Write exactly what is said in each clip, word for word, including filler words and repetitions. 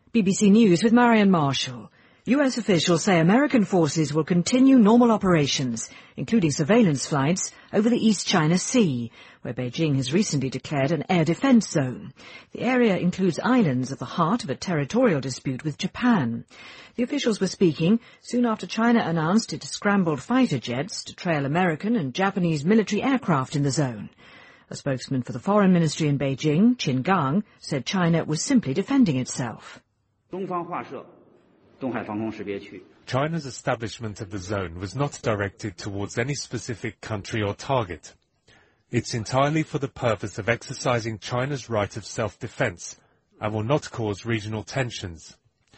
B B C News with Marian Marshall. U S officials say American forces will continue normal operations, including surveillance flights over the East China Sea, where Beijing has recently declared an air defense zone. The area includes islands at the heart of a territorial dispute with Japan. The officials were speaking soon after China announced it scrambled fighter jets to trail American and Japanese military aircraft in the zone. A spokesman for the Foreign Ministry in Beijing, Qin Gang, said China was simply defending itself. China's establishment of the zone was not directed towards any specific country or target. It's entirely for the purpose of exercising China's right of self-defense and will not cause regional tensions.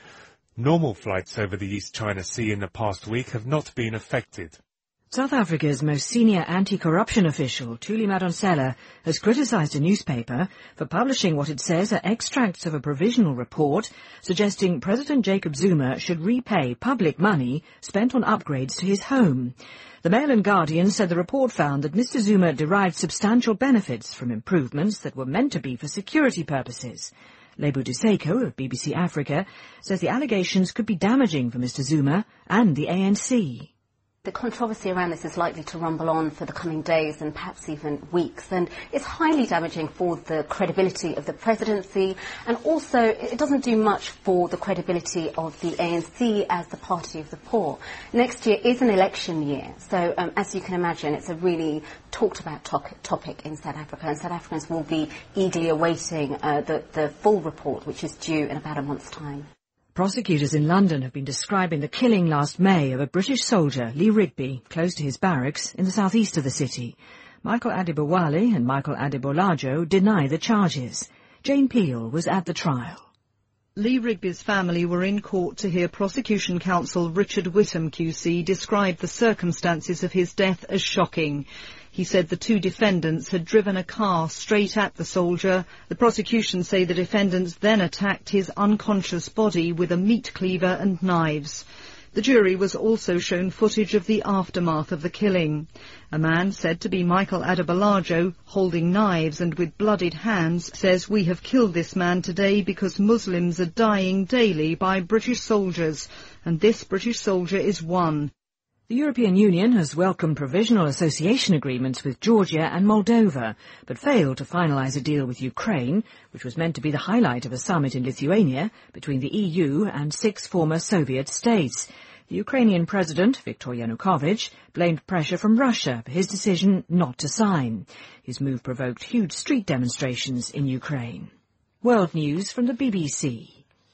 Normal flights over the East China Sea in the past week have not been affected. South Africa's most senior anti-corruption official, Thuli Madonsela, has criticised a newspaper for publishing what it says are extracts of a provisional report suggesting President Jacob Zuma should repay public money spent on upgrades to his home. The Mail and Guardian said the report found that Mister Zuma derived substantial benefits from improvements that were meant to be for security purposes. Lebu Duseko of B B C Africa says the allegations could be damaging for Mister Zuma and the A N C. The controversy around this is likely to rumble on for the coming days and perhaps even weeks, and it's highly damaging for the credibility of the presidency, and also it doesn't do much for the credibility of the A N C as the party of the poor. Next year is an election year, so um, as you can imagine, it's a really talked about to- topic in South Africa, and South Africans will be eagerly awaiting uh, the, the full report, which is due in about a month's time. Prosecutors in London have been describing the killing last May of a British soldier, Lee Rigby, close to his barracks in the southeast of the city. Michael Adebowale and Michael Adebolajo deny the charges. Jane Peel was at the trial. Lee Rigby's family were in court to hear prosecution counsel Richard Whittam Q C describe the circumstances of his death as shocking. He said the two defendants had driven a car straight at the soldier. The prosecution say the defendants then attacked his unconscious body with a meat cleaver and knives. The jury was also shown footage of the aftermath of the killing. A man said to be Michael Adebolajo, holding knives and with bloodied hands, says, "We have killed this man today because Muslims are dying daily by British soldiers, and this British soldier is one." The European Union has welcomed provisional association agreements with Georgia and Moldova, but failed to finalise a deal with Ukraine, which was meant to be the highlight of a summit in Lithuania between the E U and six former Soviet states. The Ukrainian President, Viktor Yanukovych, blamed pressure from Russia for his decision not to sign. His move provoked huge street demonstrations in Ukraine. World news from the B B C.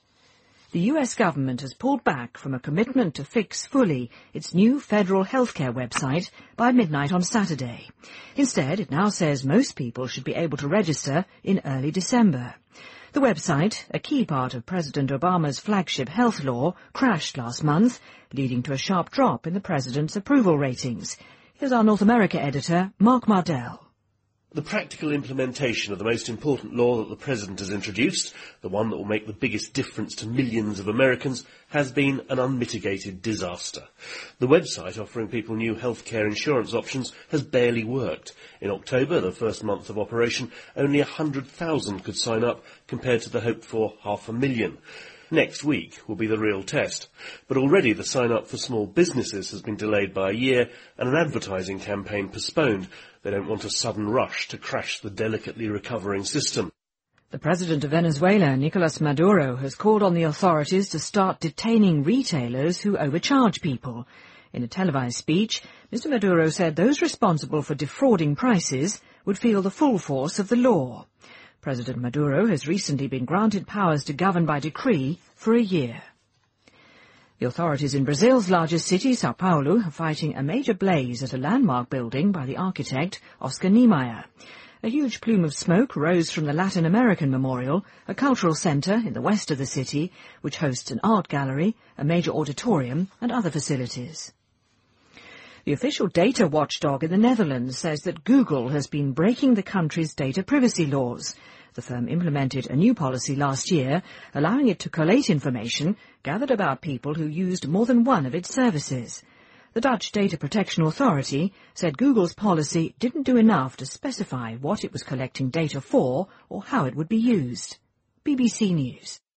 The U S government has pulled back from a commitment to fix fully its new federal healthcare website by midnight on Saturday. Instead, it now says most people should be able to register in early December. The website, a key part of President Obama's flagship health law, crashed last month, leading to a sharp drop in the president's approval ratings. Here's our North America editor, Mark Mardell. The practical implementation of the most important law that the President has introduced, the one that will make the biggest difference to millions of Americans, has been an unmitigated disaster. The website offering people new healthcare insurance options has barely worked. In October, the first month of operation, only one hundred thousand could sign up compared to the hoped-for half a million. Next week will be the real test. But already the sign-up for small businesses has been delayed by a year and an advertising campaign postponed. They don't want a sudden rush to crash the delicately recovering system. The president of Venezuela, Nicolás Maduro, has called on the authorities to start detaining retailers who overcharge people. In a televised speech, Mister Maduro said those responsible for defrauding prices would feel the full force of the law. President Maduro has recently been granted powers to govern by decree for a year. The authorities in Brazil's largest city, Sao Paulo, are fighting a major blaze at a landmark building by the architect Oscar Niemeyer. A huge plume of smoke rose from the Latin American Memorial, a cultural centre in the west of the city, which hosts an art gallery, a major auditorium and other facilities. The official data watchdog in the Netherlands says that Google has been breaking the country's data privacy laws. The firm implemented a new policy last year, allowing it to collate information gathered about people who used more than one of its services. The Dutch Data Protection Authority said Google's policy didn't do enough to specify what it was collecting data for or how it would be used. B B C News.